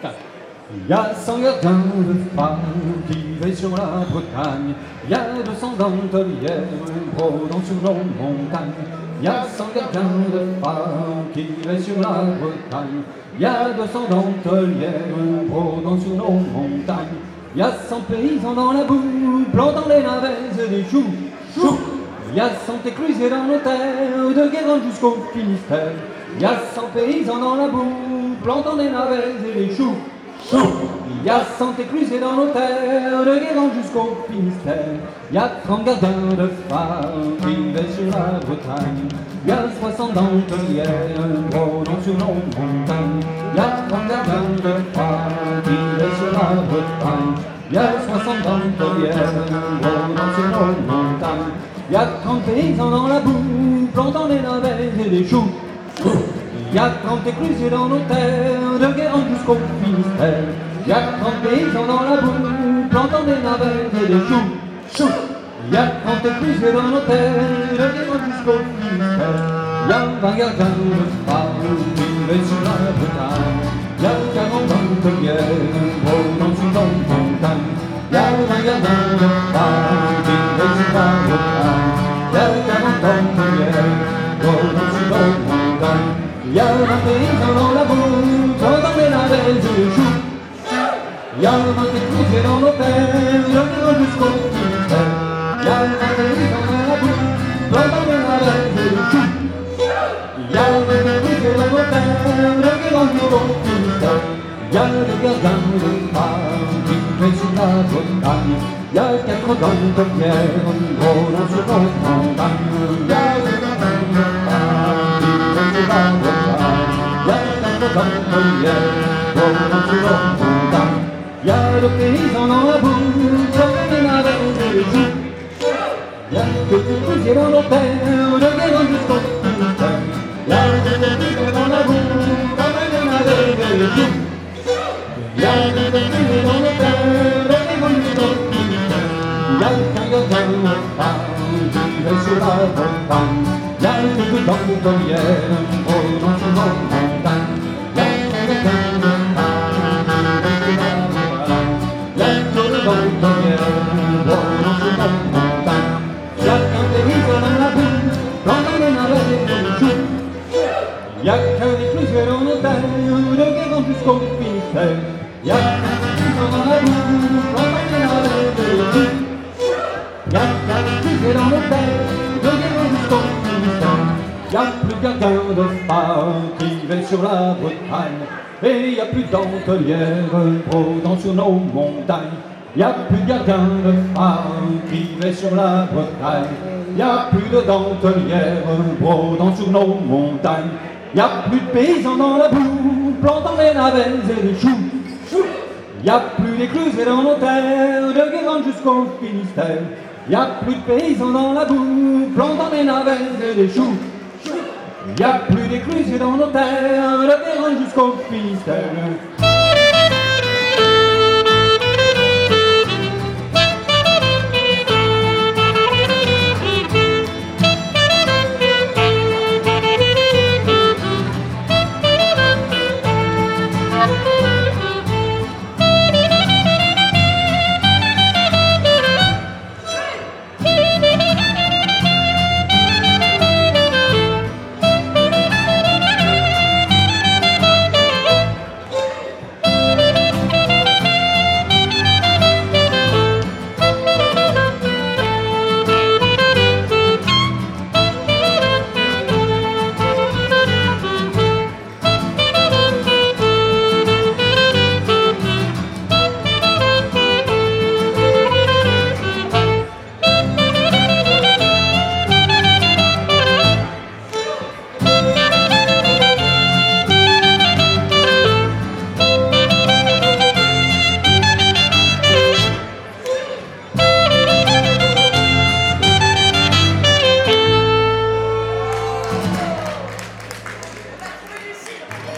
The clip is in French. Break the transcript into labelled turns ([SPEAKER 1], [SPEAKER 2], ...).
[SPEAKER 1] Il y a 100 gardiens de phare qui veillent sur la Bretagne. Il y a 200 dentellières brodant sur nos montagnes. Il y a 100 gardiens de phare qui veillent sur la Bretagne. Il y a 200 dentellières brodant sur nos montagnes. Il y a 100 paysans dans la boue, plantant les navets et des choux. Il y a 100 éclusiers dans nos terres, de Guérande jusqu'au Finistère. Il y a 100 paysans dans la boue, plantant des navets et des choux. Il y a 100 éclusiers dans nos terres, de Guérande jusqu'au Finistère. Il y a 30 gardiens de phare qui veillent sur la Bretagne. Il y a 60 dentellières brodant sur nos montagnes. Il y a 30 gardiens de phare qui veillent sur la Bretagne. Il y a 60 dentellières brodant sur nos montagnes. Il y a 30 paysans dans la boue, plantant des navets et des choux. Il y a 30 éclusiers dans nos terres, de Guérande jusqu'au Finistère. Il y a 30 paysans dans la boue, plantant des navets et des choux. Il y a 30 éclusiers dans nos terres, de Guérande jusqu'au Finistère. Il y a 20 gardiens de phare qui veillent sur la Bretagne. Il y a 40 dentellières brodant sur nos montagnes. Il y a 20 gardiens de phare qui veillent sur la Bretagne. Il y a 40 dentellières brodant sur nos montagnes. Il y a 20 paysans dans la boue, plantant des navets et des choux. Il y a 20 éclusiers dans nos terres, de Guérande jusqu'au Finistère. Il y a 20 paysans dans la boue, plantant des navets et des choux. Il y a 20 éclusiers dans nos terres, de Guérande jusqu'au Finistère. Il y a des gardiens de phare qui veillent sur la Bretagne. Il y a 4 dentellières brodant sur nos montagnes. Il y a des gardiens de phare qui veillent sur la Bretagne. Il y a 4 dentellières brodant sur nos montagnes. Il y a 2 paysans dans la boue, plantant des navets et des choux. Il y a 2 éclusiers dans nos terres, de Guérande jusqu'au Finistère. Il y a 2 éclusiers dans la boue, plantant des navets et des choux. Il y a 2 éclusiers dans nos terres, de Guérande jusqu'au Finistère. Il y a 1 gardien de phare qui veille sur la Bretagne. Il y a 2 dentellières brodant sur nos montagnes. Il y a 1 gardien de phare qui veille sur la Bretagne. Il y a 2 dentellières brodant sur nos montagnes. Il y a 1 paysan dans la boue, plantant des navets et des choux. Il y a 1 éclusier dans nos terres, de Guérande jusqu'au Finistère. Il y a 1 paysan dans la boue, plantant des navets et des choux. Il y a 1 éclusier dans nos terres, de Guérande jusqu'au Finistère. Il y a plus de gardiens de phare qui veillent sur la Bretagne. Et il y a plus de dentellières brodant sur nos montagnes. Il y a plus de gardiens de phare qui veillent sur la Bretagne. Il y a plus de dentellières brodant sur nos montagnes. Il y a plus de paysans dans la boue, plantant des navets et des choux. Il y a plus d'éclusiers dans nos terres, de Guérande jusqu'au Finistère. Il y a plus de paysans dans la boue, plantant des navets et des choux. Il y a plus d'éclusiers dans nos terres, de Guérande jusqu'au Finistère.